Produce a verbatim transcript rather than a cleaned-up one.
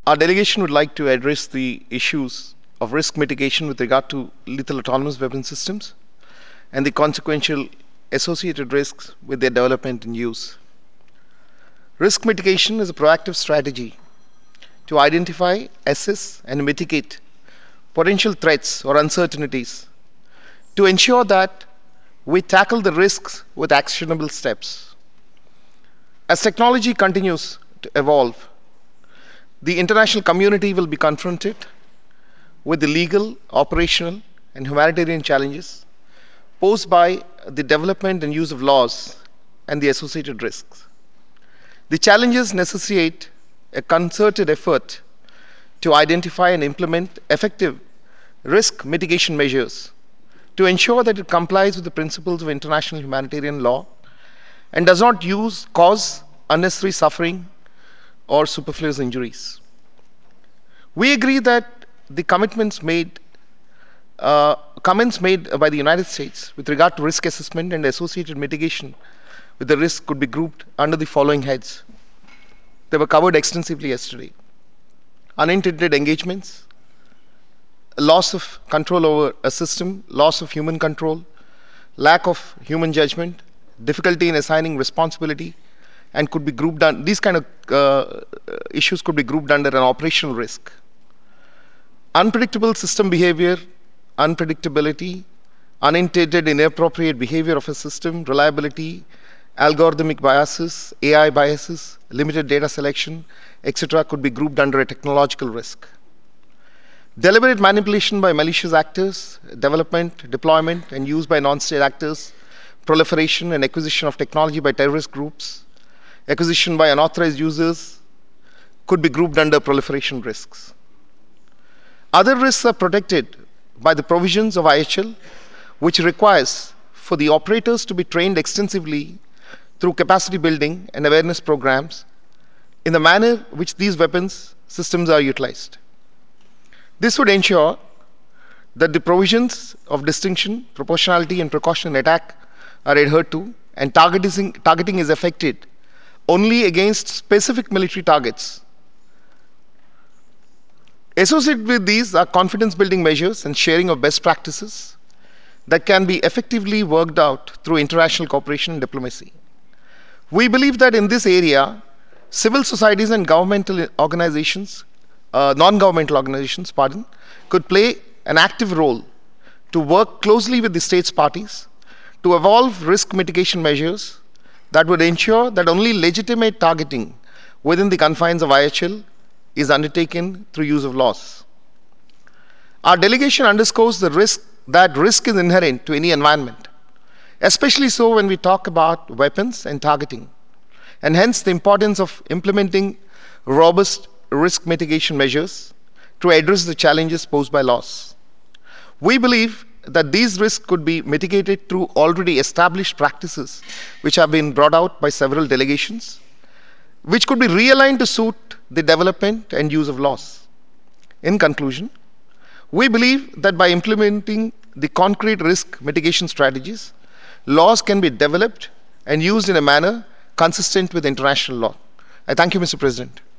Our delegation would like to address the issues of risk mitigation with regard to lethal autonomous weapon systems and the consequential associated risks with their development and use. Risk mitigation is a proactive strategy to identify, assess, and mitigate potential threats or uncertainties to ensure that we tackle the risks with actionable steps. As technology continues to evolve, the international community will be confronted with the legal, operational, and humanitarian challenges posed by the development and use of laws and the associated risks. The challenges necessitate a concerted effort to identify and implement effective risk mitigation measures to ensure that it complies with the principles of international humanitarian law and does not use, cause unnecessary suffering or superfluous injuries. We agree that the commitments made, uh, comments made by the United States with regard to risk assessment and associated mitigation with the risk could be grouped under the following heads. They were covered extensively yesterday. Unintended engagements, loss of control over a system, loss of human control, lack of human judgment, difficulty in assigning responsibility, and could be grouped under these kind of uh, issues could be grouped under an operational risk. Unpredictable system behavior, unpredictability, unintended inappropriate behavior of a system, reliability, algorithmic biases, A I biases, limited data selection, et cetera could be grouped under a technological risk. Deliberate manipulation by malicious actors, development, deployment, and use by non-state actors, proliferation and acquisition of technology by terrorist groups, acquisition by unauthorized users could be grouped under proliferation risks. Other risks are protected by the provisions of I H L, which requires for the operators to be trained extensively through capacity building and awareness programs in the manner which these weapons systems are utilized. This would ensure that the provisions of distinction, proportionality, and precaution in attack are adhered to, and targeting, targeting is effected only against specific military targets. Associated with these are confidence building measures and sharing of best practices that can be effectively worked out through international cooperation and diplomacy. We believe that in this area, civil societies and governmental organizations, uh, non-governmental organizations, pardon, could play an active role to work closely with the states parties to evolve risk mitigation measures that would ensure that only legitimate targeting within the confines of I H L is undertaken through use of laws. Our delegation underscores the risk that risk is inherent to any environment, especially so when we talk about weapons and targeting, and hence the importance of implementing robust risk mitigation measures to address the challenges posed by laws. We believe that these risks could be mitigated through already established practices which have been brought out by several delegations, which could be realigned to suit the development and use of laws. In conclusion, we believe that by implementing the concrete risk mitigation strategies, laws can be developed and used in a manner consistent with international law. I thank you, Mister President.